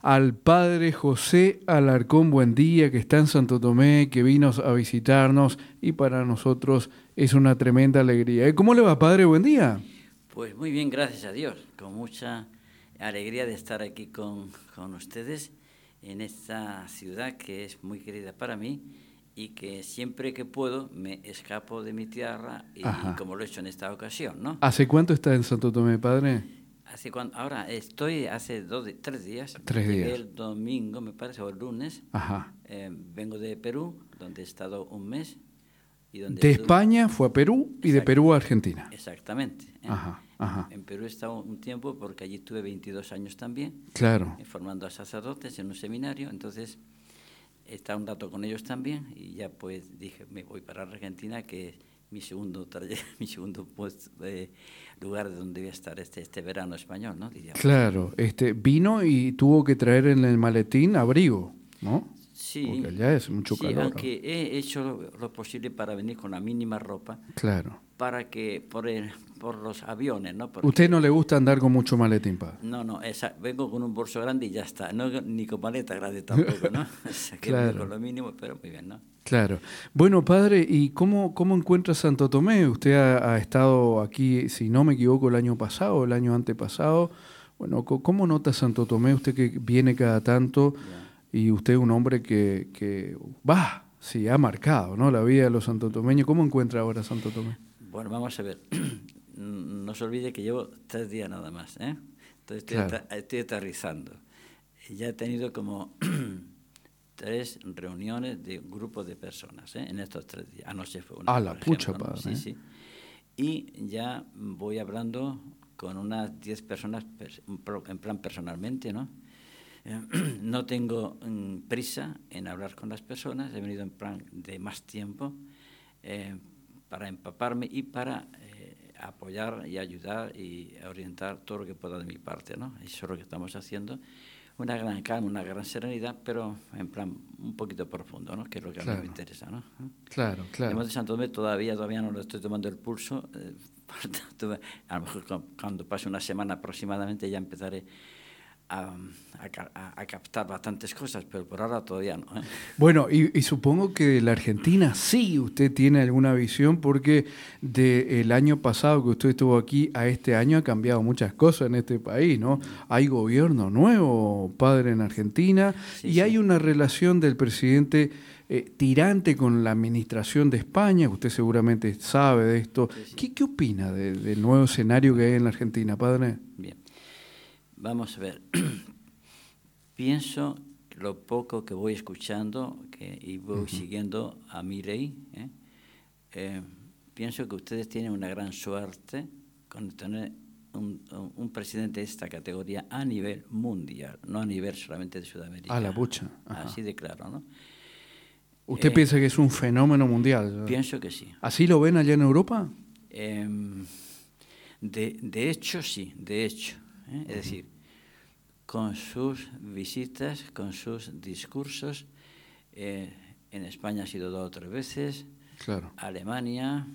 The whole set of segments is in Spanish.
al padre José Alarcón Buendía, que está en Santo Tomé, que vino a visitarnos y para nosotros es una tremenda alegría. ¿Cómo le va, padre? Buen día. Pues muy bien, gracias a Dios, con mucha alegría de estar aquí con ustedes en esta ciudad que es muy querida para mí y que siempre que puedo me escapo de mi tierra y Ajá. como lo he hecho en esta ocasión, ¿no? ¿Hace cuánto está en Santo Tomé, padre? Ahora estoy hace 3 días, 3 días. llegué el domingo, me parece, o el lunes. Ajá. Vengo de Perú, donde he estado un mes. Y donde de España fue a Perú y de Perú a Argentina. Exactamente. Ajá, ajá. En Perú he estado un tiempo porque allí tuve 22 años también. Claro. Formando a sacerdotes en un seminario. Entonces he estado un rato con ellos también y ya pues dije, me voy para Argentina, que es mi segundo lugar de donde voy a estar este verano español, ¿no? Diríamos. Claro, vino y tuvo que traer en el maletín abrigo, ¿no? Sí, porque allá es mucho calor. Aunque he hecho lo posible para venir con la mínima ropa. Claro. Para que por los aviones, ¿no? Porque ¿usted no le gusta andar con mucho maletín, padre? No, vengo con un bolso grande y ya está, no, ni con maleta grande tampoco, ¿no? O sea, que claro. vengo con lo mínimo, pero muy bien, ¿no? Claro. Bueno, padre, ¿y cómo encuentra Santo Tomé? Usted ha estado aquí, si no me equivoco, el año pasado, el año antepasado. Bueno, ¿cómo nota Santo Tomé? Usted que viene cada tanto y usted es un hombre que sí, ha marcado, ¿no?, la vida de los santotomeños. ¿Cómo encuentra ahora Santo Tomé? Bueno, vamos a ver. No se olvide que llevo 3 días nada más, ¿eh? Entonces estoy aterrizando. Ya he tenido como 3 reuniones de grupos de personas, ¿eh?, en estos 3 días. Anoche fue una. La pucha, ejemplo, ¿no? Padre. Sí. Y ya voy hablando con unas 10 personas en plan personalmente, ¿no? No tengo prisa en hablar con las personas. He venido en plan de más tiempo para empaparme y para apoyar y ayudar y orientar todo lo que pueda de mi parte, ¿no? Eso es lo que estamos haciendo. Una gran calma, una gran serenidad, pero en plan un poquito profundo, ¿no?, que es lo que a mí me interesa, ¿no? Claro. Además de Santo Tomé todavía no lo estoy tomando el pulso. Por tanto, a lo mejor cuando pase una semana aproximadamente ya empezaré a captar bastantes cosas, pero por ahora todavía no, ¿eh? Bueno, y supongo que de la Argentina sí usted tiene alguna visión, porque del año pasado que usted estuvo aquí a este año ha cambiado muchas cosas en este país, ¿no? Hay gobierno nuevo, padre, en Argentina, y hay una relación del presidente tirante con la administración de España. Usted seguramente sabe de esto. ¿Qué opina del nuevo escenario que hay en la Argentina, padre? Bien. Vamos a ver, pienso lo poco que voy escuchando y voy siguiendo a Milei, pienso que ustedes tienen una gran suerte con tener un presidente de esta categoría a nivel mundial, no a nivel solamente de Sudamérica. La pucha. Así de claro, ¿no? ¿Usted piensa que es un fenómeno mundial? Pienso que sí. ¿Así lo ven allá en Europa? De hecho, sí, de hecho. Es decir, con sus visitas, con sus discursos, en España ha sido 2 o 3 veces, claro. Alemania,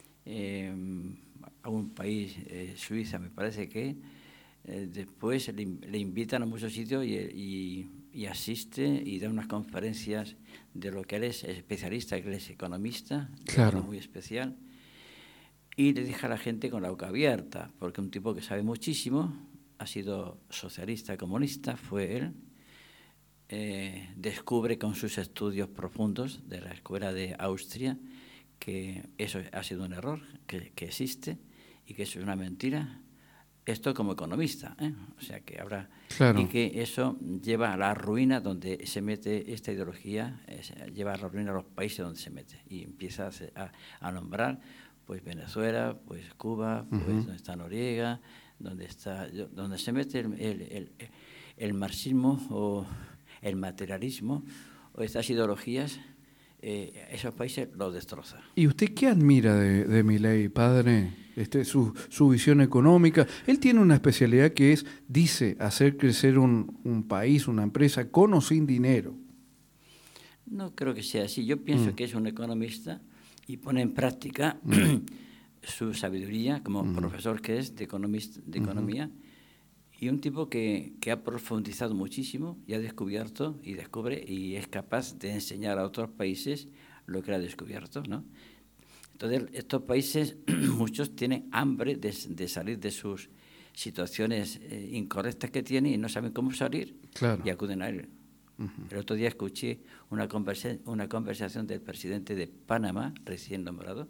a un país, Suiza me parece que, después le invitan a muchos sitios y asiste y da unas conferencias de lo que él es especialista, que él es economista, claro, muy especial, y le deja a la gente con la boca abierta, porque un tipo que sabe muchísimo, ha sido socialista, comunista, fue él, descubre con sus estudios profundos de la escuela de Austria que eso ha sido un error, que existe y que eso es una mentira. Esto como economista, o sea que habrá... Claro. Y que eso lleva a la ruina donde se mete esta ideología, lleva a la ruina a los países donde se mete y empieza a nombrar pues Venezuela, pues Cuba, pues donde está Noriega, donde se mete el marxismo o el materialismo o estas ideologías, esos países los destroza. ¿Y usted qué admira de Milei, padre? Su visión económica. Él tiene una especialidad que dice, hacer crecer un país, una empresa, con o sin dinero. No creo que sea así. Yo pienso que es un economista y pone en práctica su sabiduría como profesor que es de economía Y un tipo que ha profundizado muchísimo y ha descubierto y descubre y es capaz de enseñar a otros países lo que ha descubierto, ¿no? Entonces, estos países, muchos tienen hambre de salir de sus situaciones incorrectas que tienen y no saben cómo salir, claro, y acuden a él. El otro día escuché una conversación del presidente de Panamá, recién nombrado,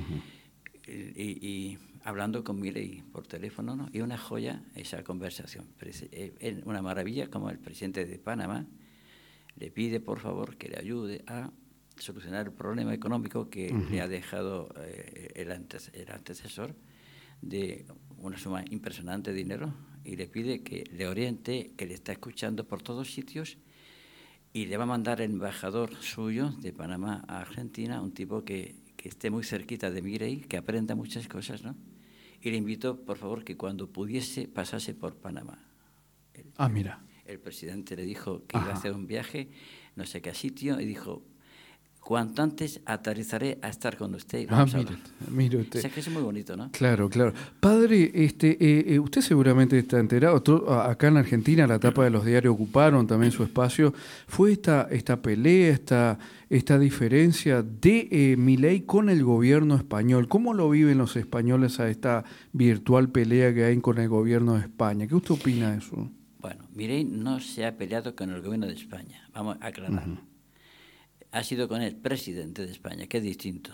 y hablando con Milei por teléfono, ¿no? Y una joya esa conversación. Es una maravilla como el presidente de Panamá le pide, por favor, que le ayude a solucionar el problema económico que le ha dejado el antecesor, de una suma impresionante de dinero, y le pide que le oriente, que le está escuchando por todos sitios, y le va a mandar el embajador suyo de Panamá a Argentina, un tipo que esté muy cerquita de Milei, que aprenda muchas cosas, ¿no? Y le invitó, por favor, que cuando pudiese pasase por Panamá. Mira. El presidente le dijo que iba a hacer un viaje, no sé qué sitio, y dijo: cuanto antes aterrizaré a estar con usted. Y vamos a hablar. Mire usted. O sea, que es muy bonito, ¿no? Claro, claro. Padre, usted seguramente está enterado, acá en Argentina la tapa de los diarios ocuparon también su espacio. ¿Fue esta pelea, esta diferencia de Milei con el gobierno español? ¿Cómo lo viven los españoles a esta virtual pelea que hay con el gobierno de España? ¿Qué usted opina de eso? Bueno, Milei no se ha peleado con el gobierno de España, vamos a aclararlo. Ha sido con el presidente de España, que es distinto.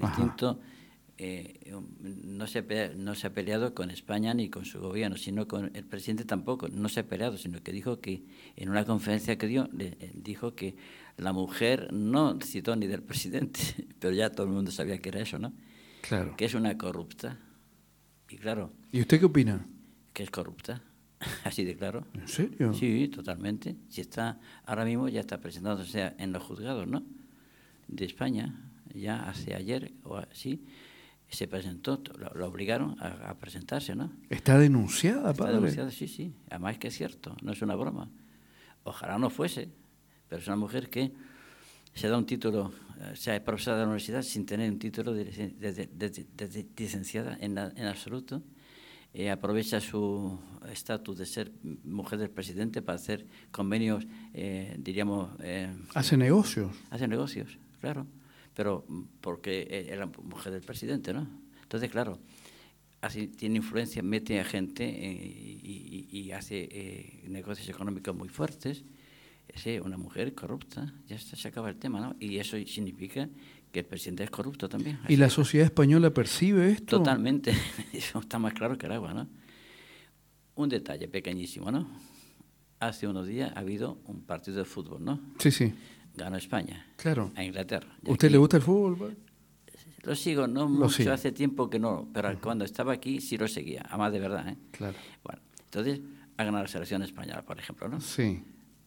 No se ha peleado con España ni con su gobierno, sino con el presidente tampoco. No se ha peleado, sino que dijo que en una conferencia que dio, dijo que la mujer no citó ni del presidente, pero ya todo el mundo sabía que era eso, ¿no? Claro. Que es una corrupta. Y claro. ¿Y usted qué opina? Que es corrupta. Así de claro. ¿En serio? Sí, totalmente. Si está, ahora mismo ya está presentándose en los juzgados, ¿no? De España, ya hace ayer o así, se presentó, lo obligaron a presentarse, ¿no? ¿Está denunciada, Está padre? denunciada, sí. Además que es cierto, no es una broma. Ojalá no fuese, pero es una mujer que se da un título, se ha profesora de la universidad sin tener un título de licenciada en absoluto. Aprovecha su estatus de ser mujer del presidente para hacer convenios, diríamos... ¿Hace negocios? Hace negocios, claro, pero porque era mujer del presidente, ¿no? Entonces, claro, así tiene influencia, mete a gente y hace negocios económicos muy fuertes. Es una mujer corrupta, ya está, se acaba el tema, ¿no? Y eso significa que el presidente es corrupto también. ¿Y la sociedad española percibe esto? Totalmente, eso está más claro que el agua, ¿no? Un detalle pequeñísimo, ¿no? Hace unos días ha habido un partido de fútbol, ¿no? Sí. Ganó España. Claro. A Inglaterra. ¿Usted le gusta el fútbol? Lo sigo, no mucho, hace tiempo que no, pero cuando estaba aquí sí lo seguía, además de verdad, ¿eh? Claro. Bueno, entonces ha ganado la selección española, por ejemplo, ¿no? Sí.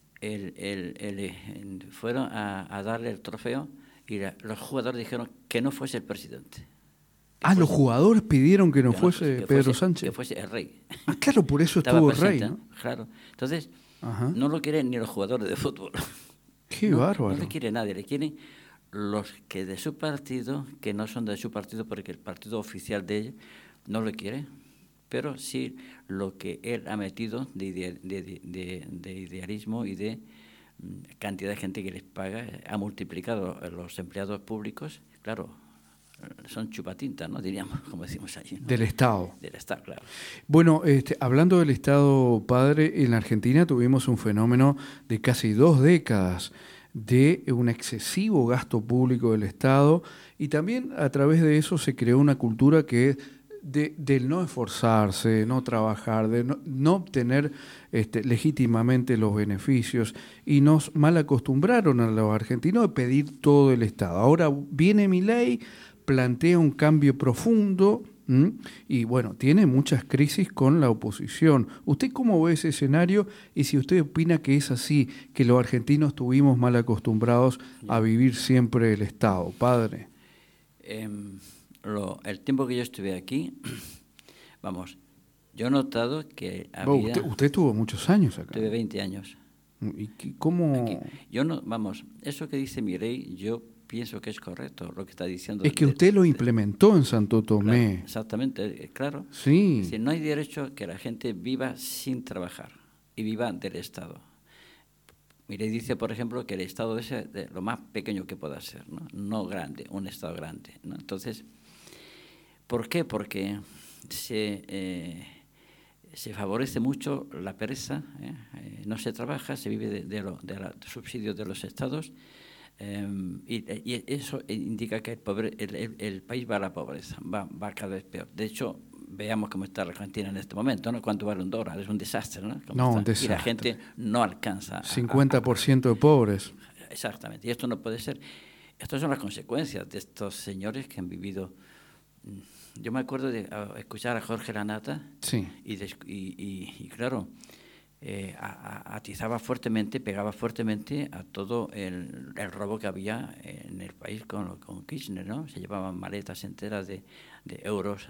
Fueron a darle el trofeo y los jugadores dijeron que no fuese el presidente. Los jugadores pidieron que no fuese Pedro Sánchez. Que fuese el rey. Claro, por eso estuvo el rey, ¿no? Claro. Entonces, no lo quieren ni los jugadores de fútbol. Qué bárbaro. No le quiere nadie, le quieren los que de su partido, que no son de su partido porque el partido oficial de ellos no lo quiere, pero sí lo que él ha metido de idealismo y de cantidad de gente que les paga, ha multiplicado los empleados públicos, claro, son chupatintas, ¿no? Diríamos, como decimos allí, ¿no? Del Estado. Del Estado, claro. Bueno, hablando del Estado, padre, en la Argentina tuvimos un fenómeno de casi 2 décadas de un excesivo gasto público del Estado, y también a través de eso se creó una cultura que es del no esforzarse, de no trabajar, de no obtener legítimamente los beneficios, y nos mal acostumbraron a los argentinos a pedir todo el Estado. Ahora viene Milei, plantea un cambio profundo, y bueno, tiene muchas crisis con la oposición. ¿Usted cómo ve ese escenario? Y si usted opina que es así, que los argentinos estuvimos mal acostumbrados a vivir siempre el Estado, padre. El tiempo que yo estuve aquí, vamos, yo he notado que había... Usted tuvo muchos años acá. Tuve 20 años. ¿Y cómo...? Aquí. Yo no, vamos, eso que dice Milei, yo pienso que es correcto lo que está diciendo. Es que usted lo implementó en Santo Tomé. Claro, exactamente, claro. Sí. Es decir, no hay derecho a que la gente viva sin trabajar y viva del Estado. Mire, dice, por ejemplo, que el Estado es lo más pequeño que pueda ser, ¿no? No grande, un Estado grande, ¿no? Entonces, ¿por qué? Porque se favorece mucho la pereza, no se trabaja, se vive de los subsidios de los estados, y eso indica que el país va a la pobreza, va cada vez peor. De hecho, veamos cómo está la Argentina en este momento, ¿no? ¿Cuánto vale un dólar? Es un desastre, ¿no? Un desastre. Y la gente no alcanza. 50% de pobres. Exactamente, y esto no puede ser. Estas son las consecuencias de estos señores que han vivido. Yo me acuerdo de escuchar a Jorge Lanata, sí. y claro, atizaba fuertemente, pegaba fuertemente a todo el robo que había en el país con Kirchner, ¿no? Se llevaban maletas enteras de euros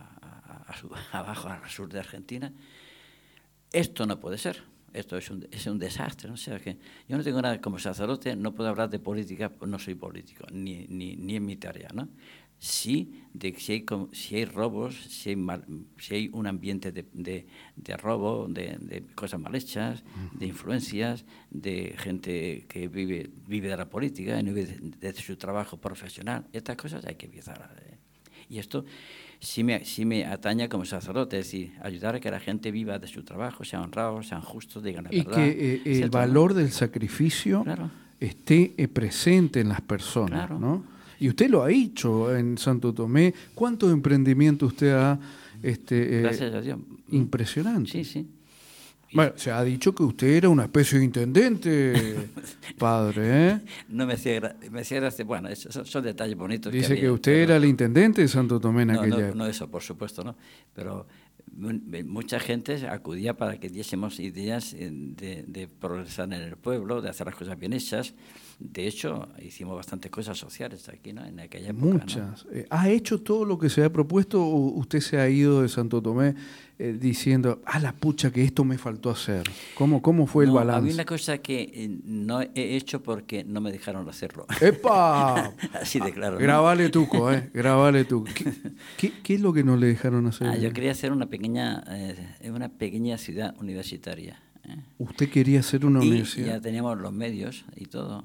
abajo, al sur de Argentina. Esto no puede ser. Esto es un desastre, ¿no? O sea, que yo no tengo nada como sacerdote, no puedo hablar de política, pues no soy político, ni en mi tarea, ¿no? Sí, de que si hay robos, si hay un ambiente de robo, de cosas mal hechas, de influencias, de gente que vive de la política y no vive de su trabajo profesional, estas cosas hay que empezar y esto sí me atañe como sacerdote, es decir, ayudar a que la gente viva de su trabajo, sean honrados, sean justos, digan la verdad. Y que el valor del sacrificio esté presente en las personas, ¿no? Y usted lo ha hecho en Santo Tomé. ¿Cuántos emprendimientos usted ha? Gracias a Dios. Impresionante. Sí. Bueno, se ha dicho que usted era una especie de intendente, padre, ¿eh? No me hacía gracia. Bueno, son detalles bonitos. Dice que usted era el intendente de Santo Tomé en aquella época. No eso, por supuesto, ¿no? Pero mucha gente acudía para que diésemos ideas de progresar en el pueblo, de hacer las cosas bien hechas. De hecho, hicimos bastantes cosas sociales aquí, ¿no? En aquella época. Muchas. ¿No? ¿Ha hecho todo lo que se ha propuesto o usted se ha ido de Santo Tomé diciendo, la pucha, que esto me faltó hacer? ¿Cómo fue el balance? Había una cosa que no he hecho porque no me dejaron hacerlo. ¡Epa! Así de claro, ¿no? Grabale tuco, grabale tuco. ¿Qué es lo que no le dejaron hacer? Yo quería hacer una pequeña ciudad universitaria. ¿Usted quería hacer una universidad? Ya teníamos los medios y todo,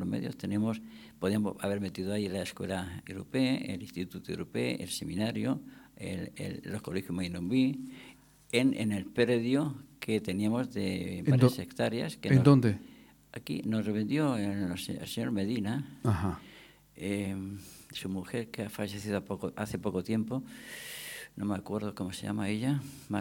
podíamos haber metido ahí la escuela europea, el instituto europeo, el seminario, los colegios Mainumbí, en el predio que teníamos de varias hectáreas. ¿En dónde? Aquí nos vendió el señor Medina. Ajá. Su mujer, que ha fallecido hace poco tiempo, no me acuerdo cómo se llama ella,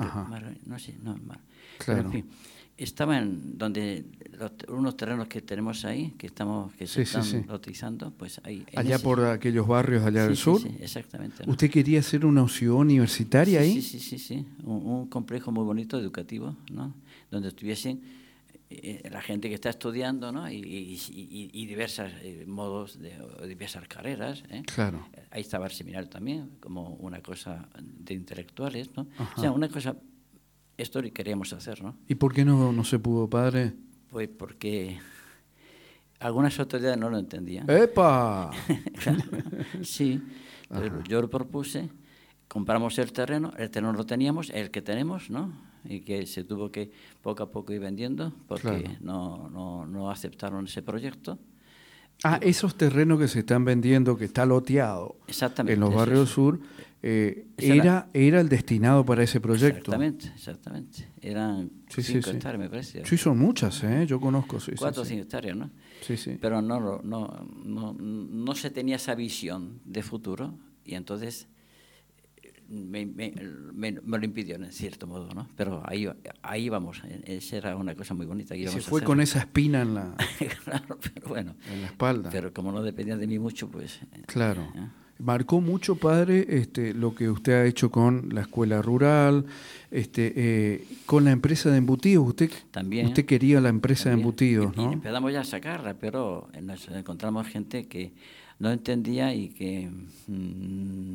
claro. En fin, estaba en donde unos terrenos que tenemos ahí, que se están utilizando, pues ahí. Allá por aquellos barrios allá del sur. Sí, exactamente. ¿No? ¿Usted quería hacer una ciudad universitaria ahí? Sí. Un complejo muy bonito, educativo, ¿no? Donde estuviesen la gente que está estudiando, ¿no? y diversos modos, diversas carreras. Claro. Ahí estaba el seminario también, como una cosa de intelectuales, ¿no? Ajá. O sea, una cosa, esto lo queríamos hacer, ¿no? ¿Y por qué no se pudo, padre? Pues porque algunas autoridades no lo entendían. ¡Epa! Claro, sí, pero yo lo propuse, compramos el terreno lo teníamos, el que tenemos, ¿no? Y que se tuvo que poco a poco ir vendiendo porque no aceptaron ese proyecto. Esos terrenos que se están vendiendo, que está loteado en los barrios sur, era el destinado para ese proyecto. Exactamente. Eran 5 hectáreas, me parece. Sí, son muchas, yo conozco. 4 o 5 hectáreas, ¿no? Sí. Pero no se tenía esa visión de futuro y entonces me lo impidieron en cierto modo, ¿no? Pero ahí vamos, esa era una cosa muy bonita. Y se fue con esa espina en la, claro, pero bueno, en la espalda. Pero como no dependía de mí mucho, pues... Claro. Marcó mucho, padre, lo que usted ha hecho con la escuela rural, con la empresa de embutidos. Usted quería la empresa de embutidos, ¿no? Y empezamos ya a sacarla, pero nos encontramos gente que no entendía y que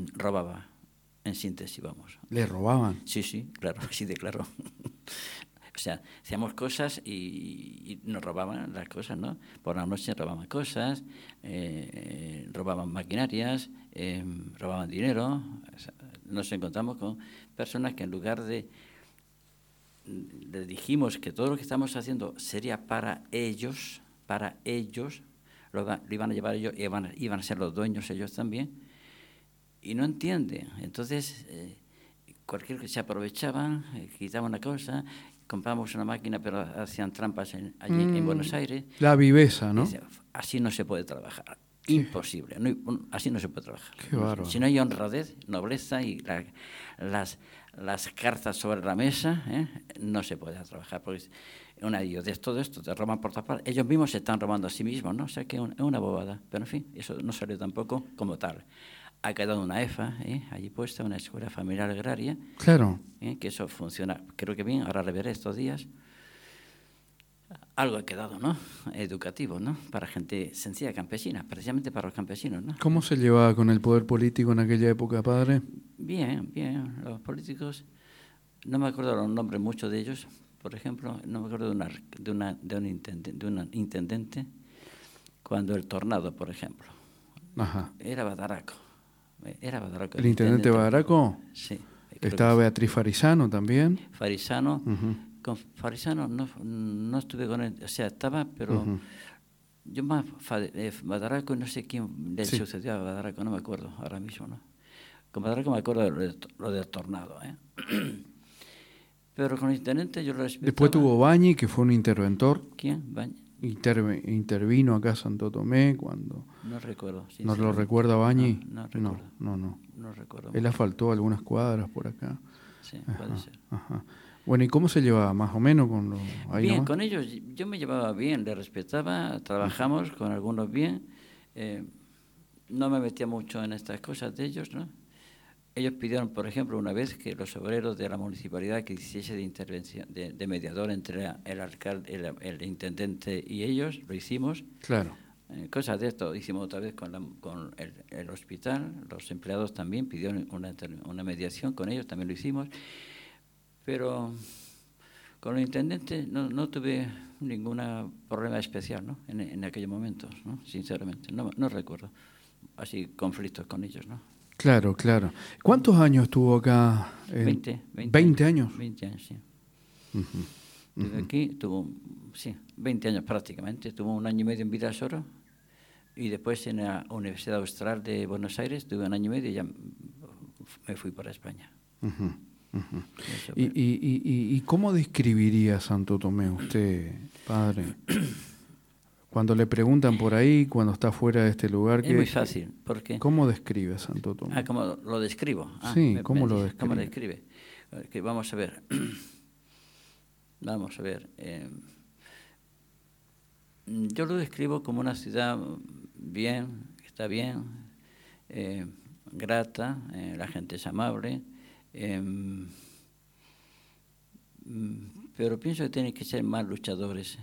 robaba. En síntesis, vamos. ¿Le robaban? Sí, claro, así de claro. O sea, hacíamos cosas y nos robaban las cosas, ¿no? Por la noche robaban cosas, robaban maquinarias, robaban dinero. O sea, nos encontramos con personas que en lugar de... Les dijimos que todo lo que estamos haciendo sería para ellos, lo iban a llevar ellos, iban a ser los dueños ellos también, y no entienden. Entonces, cualquier que se aprovechaban, quitaban una cosa, compramos una máquina, pero hacían trampas allí en Buenos Aires. La viveza, ¿no? Dice, así no se puede trabajar. Sí. Imposible. Así no se puede trabajar. Qué bárbaro. Si no hay honradez, nobleza y las cartas sobre la mesa, no se puede trabajar. Porque es una idiotez todo esto, te roban por todas partes. Ellos mismos se están robando a sí mismos, ¿no? O sea que es una bobada. Pero en fin, eso no salió tampoco como tal. Ha quedado una EFA, allí puesta, una escuela familiar agraria. Claro. Que eso funciona, creo que bien, ahora le veré estos días. Algo ha quedado, ¿no? Educativo, ¿no? Para gente sencilla, campesina, precisamente para los campesinos, ¿no? ¿Cómo se llevaba con el poder político en aquella época, padre? Bien, bien. Los políticos, no me acuerdo los nombres muchos de ellos. Por ejemplo, no me acuerdo de un intendente cuando el Tornado, por ejemplo. Ajá. Era Badaraco. ¿El intendente Badaraco? Sí. Estaba Beatriz Farisano también. Farisano. Con Farisano no estuve con él, o sea, estaba, pero yo más Badaraco, no sé quién le sucedió a Badaraco, no me acuerdo ahora mismo, ¿no? Con Badaraco me acuerdo de lo del Tornado, Pero con el intendente yo lo respetaba. Después tuvo Bañi, que fue un interventor. ¿Quién? Bañi. Intervino acá a Santo Tomé cuando... No recuerdo. ¿No lo recuerda Bañi? No recuerdo. No recuerdo. Él asfaltó algunas cuadras por acá. Sí, puede ser. Ajá. Bueno, ¿y cómo se llevaba? ¿Más o menos con los... Bien, nomás? con ellos yo me llevaba bien, les respetaba, trabajamos con algunos bien. No me metía mucho en estas cosas de ellos, ¿no? Ellos pidieron, por ejemplo, una vez que los obreros de la municipalidad que hiciese de intervención, de mediador entre el alcalde, el intendente y ellos, lo hicimos. Claro. Cosas de esto hicimos otra vez con el hospital, los empleados también pidieron una mediación con ellos, también lo hicimos. Pero con los intendentes no tuve ningún problema especial, ¿no? En aquellos momentos, ¿no? Sinceramente, no recuerdo así conflictos con ellos, ¿no? Claro, claro. ¿Cuántos años estuvo acá? 20 años. 20 años, sí. Desde aquí tuvo, 20 años prácticamente. Tuvo un año y medio en Virasoro y después en la Universidad Austral de Buenos Aires tuve un año y medio y ya me fui para España. ¿Y cómo describiría Santo Tomé usted, padre? Cuando le preguntan por ahí, cuando está fuera de este lugar... Es muy fácil, porque... ¿Cómo describe a Santo Tomé? ¿Cómo lo describo? Sí, ¿cómo lo describe? ¿Cómo lo describe? Vamos a ver. Vamos a ver. Yo lo describo como una ciudad bien, que está bien, grata, la gente es amable, pero pienso que tienen que ser más luchadores.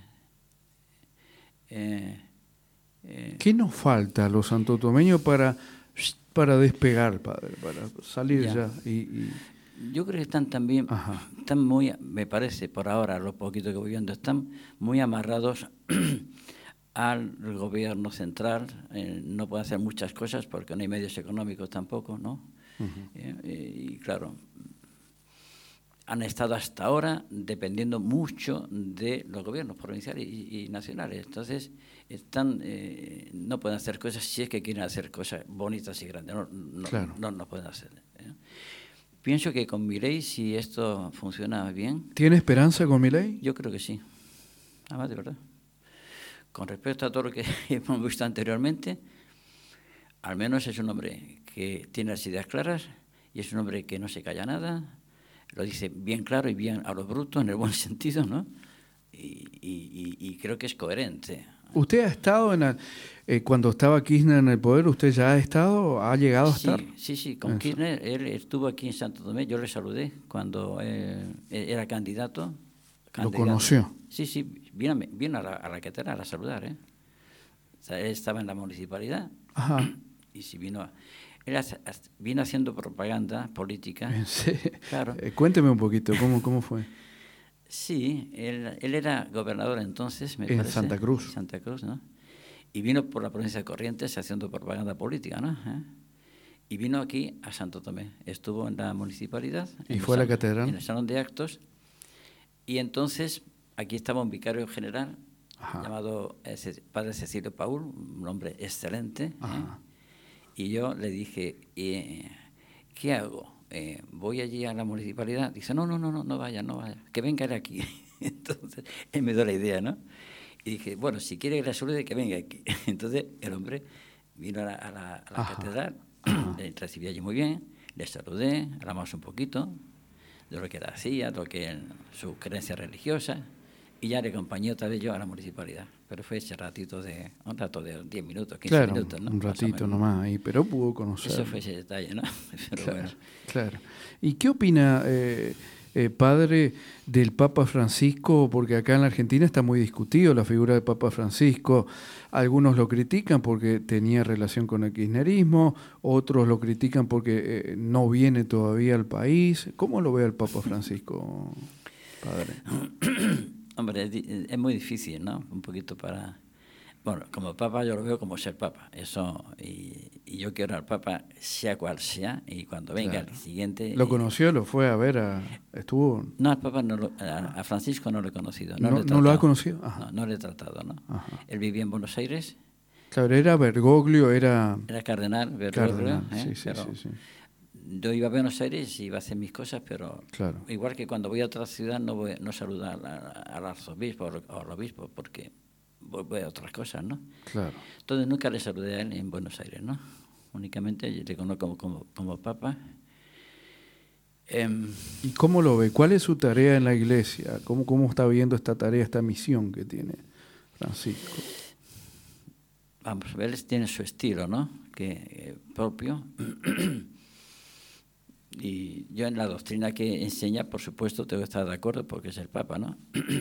¿Qué nos falta a los santotomeños para despegar, padre, para salir ya? Yo creo que están también, están muy, me parece, por ahora, lo poquito que voy viendo, están muy amarrados al gobierno central. No pueden hacer muchas cosas porque no hay medios económicos tampoco, ¿no? Y claro, han estado hasta ahora dependiendo mucho de los gobiernos provinciales y nacionales. Entonces, no pueden hacer cosas si es que quieren hacer cosas bonitas y grandes. No pueden hacer. Pienso que con Milei, si esto funciona bien... ¿Tiene esperanza con Milei? Yo creo que sí. Además, de verdad. Con respecto a todo lo que hemos visto anteriormente, al menos es un hombre que tiene las ideas claras y es un hombre que no se calla nada, lo dice bien claro y bien a lo bruto, en el buen sentido, ¿no? Y creo que es coherente. ¿Usted ha estado cuando estaba Kirchner en el poder, usted ya ha estado, ha llegado a estar? Sí, con Kirchner, él estuvo aquí en Santo Tomé, yo le saludé cuando era candidato. ¿Lo conoció? Sí, vino a la catedral a saludar, O sea, él estaba en la municipalidad. Ajá. Y si vino haciendo propaganda política. Sí. Claro. Cuénteme un poquito, ¿cómo fue? Sí, él era gobernador entonces, me En parece. Santa Cruz. Santa Cruz, ¿no? Y vino por la provincia de Corrientes haciendo propaganda política, ¿no? Y vino aquí a Santo Tomé. Estuvo en la municipalidad. ¿Y fue a la catedral? En el salón de actos. Y entonces aquí estaba un vicario general llamado Padre Cecilio Paul, un hombre excelente. Y yo le dije, ¿qué hago? ¿Voy allí a la municipalidad? Dice, no vaya, que venga él aquí. Entonces, él me dio la idea, ¿no? Y dije, bueno, si quiere que le salude, que venga aquí. Entonces, el hombre vino a la catedral, le recibí allí muy bien, le saludé, hablamos un poquito de lo que él hacía, su creencia religiosa, y ya le acompañé otra vez yo a la municipalidad. Pero fue ese un rato de 10 minutos, 15 minutos, ¿no? Un ratito nomás ahí, pero pudo conocer. Eso fue ese detalle, ¿no? Pero claro, bueno. Claro. ¿Y qué opina, padre, del Papa Francisco? Porque acá en la Argentina está muy discutido la figura del Papa Francisco. Algunos lo critican porque tenía relación con el kirchnerismo, otros lo critican porque no viene todavía al país. ¿Cómo lo ve el Papa Francisco, padre? Hombre, es muy difícil, ¿no? Un poquito Bueno, como Papa yo lo veo como ser Papa, eso, y yo quiero al Papa sea cual sea, y cuando venga el siguiente... ¿Lo conoció? ¿Lo fue a ver? ¿Estuvo? No, al Papa a Francisco no lo he conocido. ¿No lo ha conocido? No lo he tratado, ¿no? Él vivía en Buenos Aires. Claro, era Bergoglio, era cardenal, Bergoglio. Sí. Yo iba a Buenos Aires y iba a hacer mis cosas, pero claro. Igual que cuando voy a otra ciudad no saludo al arzobispo o al obispo, porque voy a otras cosas, ¿no? Claro. Entonces nunca le saludé a él en Buenos Aires, ¿no? Únicamente le conozco como Papa. ¿Y cómo lo ve? ¿Cuál es su tarea en la Iglesia? ¿Cómo está viendo esta tarea, esta misión que tiene Francisco? Vamos, él tiene su estilo, ¿no? Propio. Y yo en la doctrina que enseña, por supuesto, tengo que estar de acuerdo porque es el Papa, ¿no?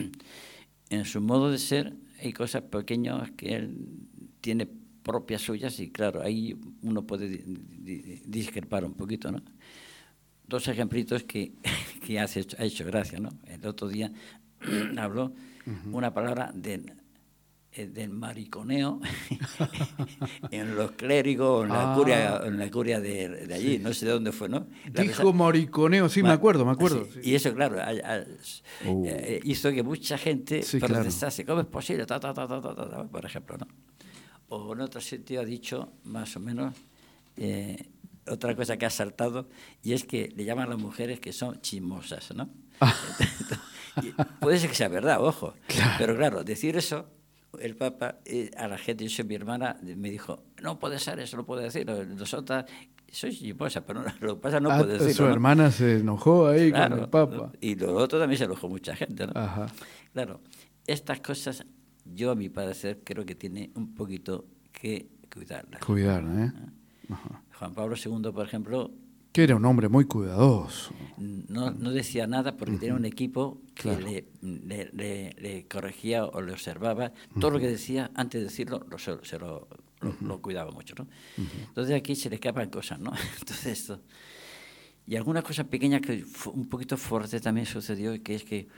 En su modo de ser hay cosas pequeñas que él tiene propias suyas y claro, ahí uno puede discrepar un poquito, ¿no? Dos ejemplitos que ha hecho gracia, ¿no? El otro día habló una palabra del mariconeo en los clérigos, en la curia de allí, no sé de dónde fue, ¿no? Dijo mariconeo, sí, me acuerdo. Sí. Y eso, claro, hizo que mucha gente protestase. ¿Cómo es posible? Por ejemplo, ¿no? O en otro sitio ha dicho, más o menos, otra cosa que ha saltado, y es que le llaman a las mujeres que son chismosas, ¿no? Puede ser que sea verdad, ojo. Claro. Pero claro, decir eso, el Papa a la gente, mi hermana me dijo, no puede ser, eso no puede decir, nosotras soy chismosa, pero lo que pasa no puede decir. Su hermana se enojó ahí con el Papa. Y lo otro también se enojó mucha gente, ¿no? Ajá. Claro, estas cosas, yo a mi parecer creo que tiene un poquito que cuidarlas. Ajá. Juan Pablo II, por ejemplo, que era un hombre muy cuidadoso. No decía nada porque tenía un equipo que le corregía o le observaba. Todo lo que decía, antes de decirlo, lo cuidaba mucho, ¿no? Entonces aquí se le escapan cosas, ¿no? Entonces esto. Y alguna cosa pequeña que un poquito fuerte también sucedió, que es que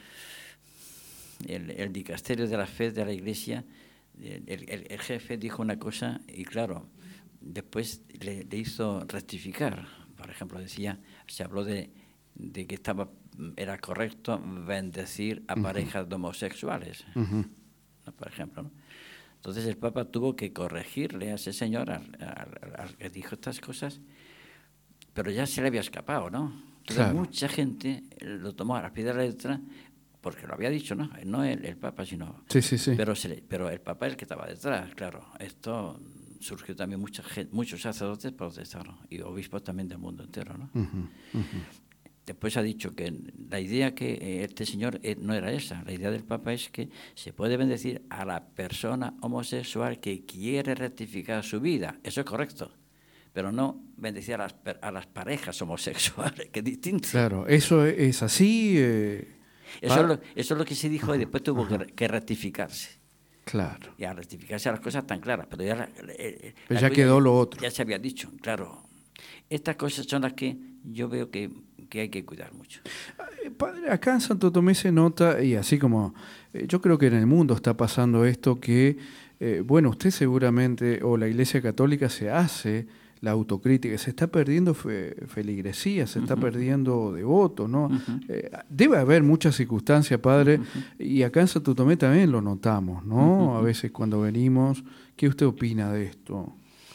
el dicasterio de la fe de la Iglesia, el jefe dijo una cosa y claro, después le hizo rectificar. Por ejemplo, se habló de que era correcto bendecir a parejas de homosexuales, ¿no? Por ejemplo, ¿no? Entonces el Papa tuvo que corregirle a ese señor al que dijo estas cosas, pero ya se le había escapado, ¿no? Entonces mucha gente lo tomó a la pie de la letra porque lo había dicho, ¿no? No el Papa, sino... Sí. Pero el Papa es el que estaba detrás, claro. Esto... surgió también muchos sacerdotes protestaron y obispos también del mundo entero, ¿no? Después ha dicho que la idea que este señor no era esa. La idea del Papa es que se puede bendecir a la persona homosexual que quiere rectificar su vida. Eso es correcto. Pero no bendecir a las parejas homosexuales, que es distinto. Claro, eso es así. Eso es lo que se dijo y después tuvo que rectificarse. Claro. Y a rectificarse las cosas tan claras, pero ya quedó lo otro. Ya se había dicho, claro. Estas cosas son las que yo veo que que hay que cuidar mucho. Padre, acá en Santo Tomé se nota, y así como yo creo que en el mundo está pasando esto, que, bueno, usted seguramente, o la Iglesia Católica se hace la autocrítica, se está perdiendo feligresía, se está perdiendo devotos, ¿no? Debe haber muchas circunstancias, Padre, y acá en Santo Tomé también lo notamos, ¿no? A veces cuando venimos, ¿qué usted opina de esto?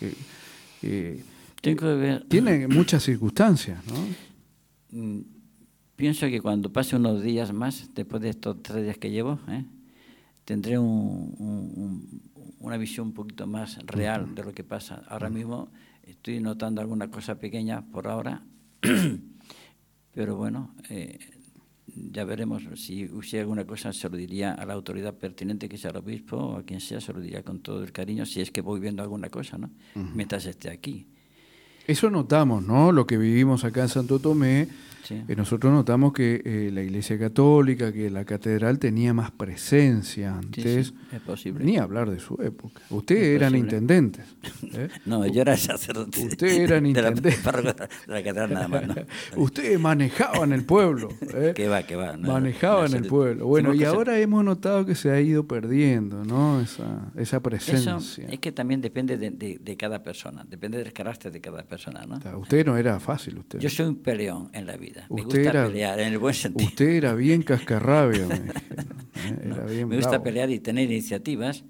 Tengo que ver. Tiene muchas circunstancias, ¿no? Pienso que cuando pase unos días más, después de estos 3 días que llevo, tendré una visión un poquito más real de lo que pasa. Ahora mismo estoy notando alguna cosa pequeña por ahora, pero bueno, ya veremos. Si hubiera alguna cosa, se lo diría a la autoridad pertinente, que sea el obispo o a quien sea, se lo diría con todo el cariño, si es que voy viendo alguna cosa, ¿no? Mientras esté aquí. Eso notamos, ¿no? Lo que vivimos acá en Santo Tomé, Sí. Nosotros notamos que la Iglesia Católica, que la catedral tenía más presencia antes. Sí, es posible. Ni hablar de su época. Ustedes eran intendentes. No, yo era sacerdote. Ustedes eran intendentes. De la catedral nada más, ¿no? Ustedes manejaban el pueblo. Que va. No, manejaban el pueblo. Bueno, y ahora hemos notado que se ha ido perdiendo, ¿no? Esa presencia. Eso es que también depende de cada persona, depende del carácter de cada persona, ¿no? Usted no era fácil, usted. Yo soy un peleón en la vida. Me Usted gusta pelear, en el buen sentido. Usted era bien cascarrabia, me dijeron. Era bien me gusta bravo. pelear y tener iniciativas,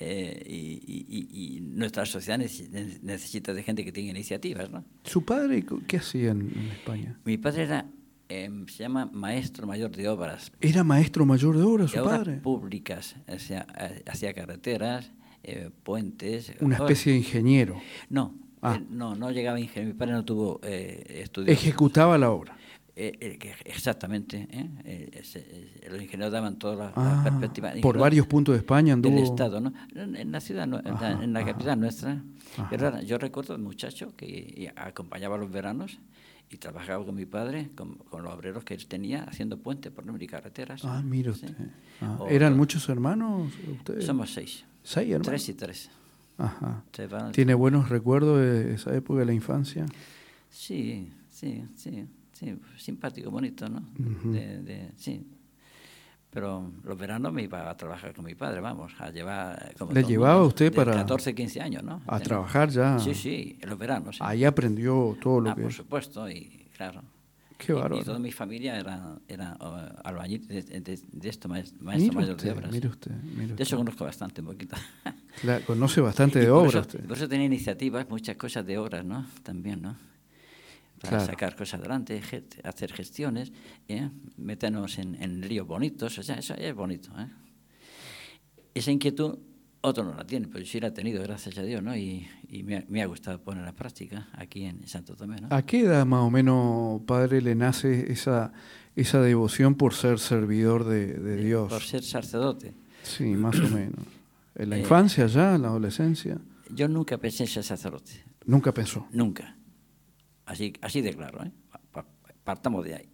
y nuestra sociedad necesita de gente que tenga iniciativas, ¿no? ¿Su padre qué hacía en España? Mi padre era, se llama maestro mayor de obras. ¿Era maestro mayor de obras, su obras padre? Públicas, hacía carreteras, puentes. Una especie de ingeniero. No, no llegaba a ingeniero. Mi padre no tuvo estudios. Ejecutaba la obra. Exactamente. Los ingenieros daban todas las perspectivas. Por varios puntos de España anduvo. Del Estado, ¿no? En la ciudad, en la capital nuestra. Pero yo recuerdo un muchacho que acompañaba los veranos y trabajaba con mi padre, con los obreros que él tenía, haciendo puentes por y carreteras. Mire usted. ¿Sí? ¿Eran muchos hermanos ustedes? Somos 6. 6 hermanos. 3 y 3. Ajá. ¿Tiene buenos recuerdos de esa época de la infancia? Sí, simpático, bonito, ¿no? Sí. Pero los veranos me iba a trabajar con mi padre, vamos, a llevar... ¿Le llevaba usted para...? 14, 15 años, ¿no? A trabajar ya. Sí, en los veranos. Sí. Ahí aprendió todo lo que... por supuesto, y claro. Qué bárbaro. Y toda mi familia era albañil de esto, maestro mayor de obras. Mire usted. De eso conozco bastante, un poquito. Claro, conoce bastante de obras usted. Por eso tenía iniciativas, muchas cosas de obras, ¿no? También, ¿no? Para sacar cosas adelante, hacer gestiones, meternos en líos bonitos, o sea, eso es bonito. Esa inquietud otro no la tiene, pero yo sí la he tenido, gracias a Dios, ¿no? Y me ha gustado poner en práctica aquí en Santo Tomé, ¿no? ¿A qué edad más o menos, padre, le nace esa devoción por ser servidor de Dios? Por ser sacerdote. Sí, más o menos. ¿En la infancia ya, en la adolescencia? Yo nunca pensé en ser sacerdote. ¿Nunca pensó? Nunca. Así de claro, partamos de ahí.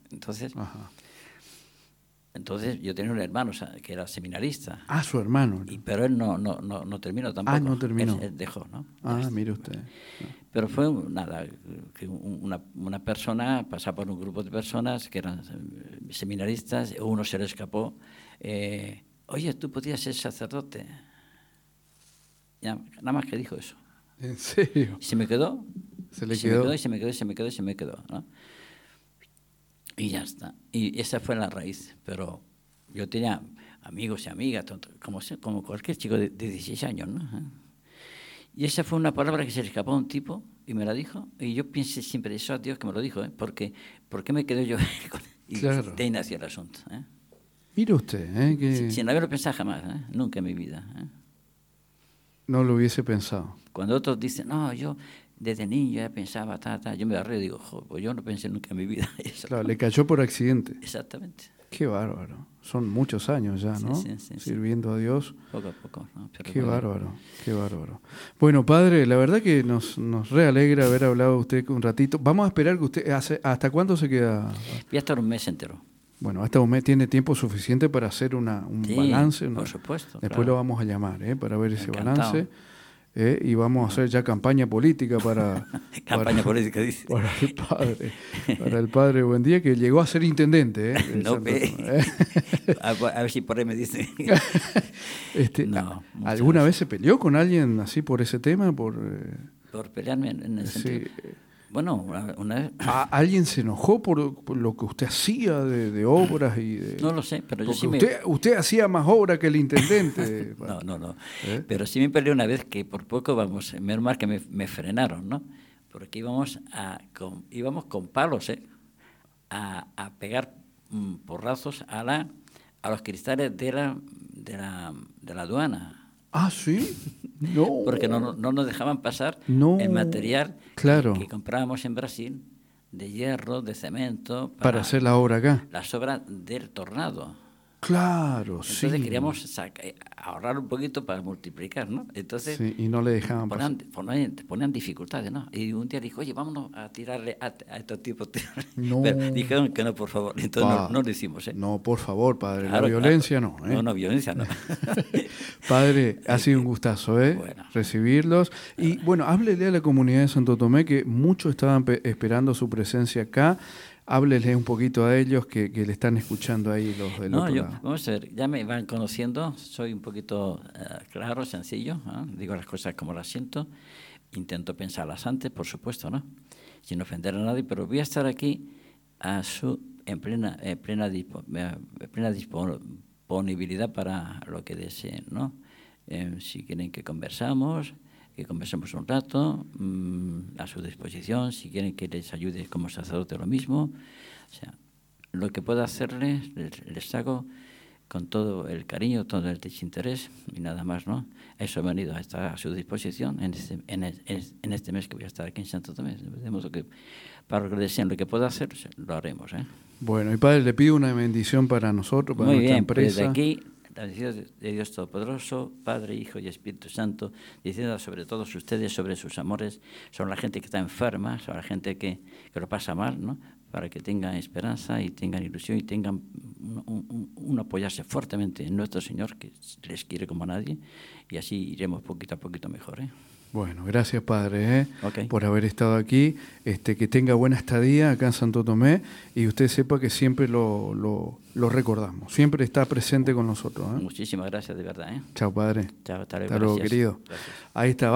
Entonces yo tenía un hermano que era seminarista. Su hermano. Pero él no terminó tampoco. No terminó. Él dejó, ¿no? Mire usted. Pero fue que una persona, pasaba por un grupo de personas que eran seminaristas, uno se le escapó. Oye, tú podías ser sacerdote. Ya, nada más que dijo eso. ¿En serio? Y se me quedó. Se le quedó. Se me quedó, ¿no? Y ya está. Y esa fue la raíz. Pero yo tenía amigos y amigas, como cualquier chico de 16 años, ¿no? Y esa fue una palabra que se le escapó a un tipo y me la dijo. Y yo pensé siempre, eso a Dios que me lo dijo, porque ¿por qué me quedé yo? Y claro. de ahí nació el asunto. Mire usted, que... Sin haberlo pensado jamás, nunca en mi vida. No lo hubiese pensado. Cuando otros dicen, no, yo desde niño ya pensaba, yo me agarré y digo, pues yo no pensé nunca en mi vida eso. Claro, le cayó por accidente. Exactamente. Qué bárbaro. Son muchos años ya, ¿no? Sí, sirviendo a Dios. Poco a poco, ¿no? Pero qué bárbaro. Bueno, padre, la verdad que nos realegra haber hablado usted un ratito. Vamos a esperar que usted... ¿Hasta cuándo se queda? Voy a estar un mes entero. Bueno, hasta un mes tiene tiempo suficiente para hacer un balance. Por supuesto. Después lo vamos a llamar, para ver ese balance. y vamos a hacer ya campaña política para... Campaña política, dice. Para el padre Buendía, que llegó a ser intendente. No, a ver si por ahí me dicen. No, ¿Alguna vez se peleó con alguien así por ese tema? Por pelearme en el sentido... Bueno, una vez... ¿Alguien se enojó por lo que usted hacía de obras y de... No lo sé, pero yo sí usted hacía más obra que el intendente. No. Pero sí me peleé una vez que por poco, menos mal que me frenaron, ¿no? Porque íbamos con palos, a pegar porrazos a los cristales de la aduana. Ah, ¿sí? No. Porque no nos dejaban pasar el material que comprábamos en Brasil, de hierro, de cemento. Para hacer la obra acá. Las obras del Tornado. Claro, Entonces queríamos ahorrar un poquito para multiplicar, ¿no? Entonces sí, y no le dejaban ponían dificultades, ¿no? Y un día dijo, oye, vámonos a tirarle a estos tipos. No. Pero dijeron que no, por favor. Entonces no lo hicimos, ¿eh? No, por favor, padre. Claro, la violencia no, ¿eh? No, violencia no. Padre, ha sido un gustazo, ¿eh? Bueno. Recibirlos. Y bueno, háblele a la comunidad de Santo Tomé, que muchos estaban esperando su presencia acá. Háblele un poquito a ellos que le están escuchando ahí los del otro lado. Vamos a ver, ya me van conociendo, soy un poquito claro, sencillo, digo las cosas como las siento, intento pensarlas antes, por supuesto, ¿no? Sin ofender a nadie, pero voy a estar aquí en plena disponibilidad para lo que deseen, ¿no? Si quieren que conversemos un rato, a su disposición, si quieren que les ayude como sacerdote lo mismo. O sea, lo que pueda hacerles, les hago con todo el cariño, todo el desinterés y nada más, ¿no? Eso he venido a estar a su disposición en este mes que voy a estar aquí en Santo Tomé. De modo que, para lo que deseen, lo que pueda hacer, lo haremos, ¿eh? Bueno, y Padre, le pido una bendición para nosotros, para nuestra empresa. Muy bien, pues de aquí... La bendición de Dios Todopoderoso, Padre, Hijo y Espíritu Santo, diciendo sobre todos ustedes, sobre sus amores, sobre la gente que está enferma, sobre la gente que lo pasa mal, ¿no? Para que tengan esperanza y tengan ilusión y tengan un apoyarse fuertemente en nuestro Señor, que les quiere como a nadie, y así iremos poquito a poquito mejor, ¿eh? Bueno, gracias, Padre, Okay. por haber estado aquí. Que tenga buena estadía acá en Santo Tomé y usted sepa que siempre lo recordamos. Siempre está presente con nosotros, ¿eh? Muchísimas gracias, de verdad, ¿eh? Chao, Padre. Chao, hasta luego, querido. Gracias. Ahí está.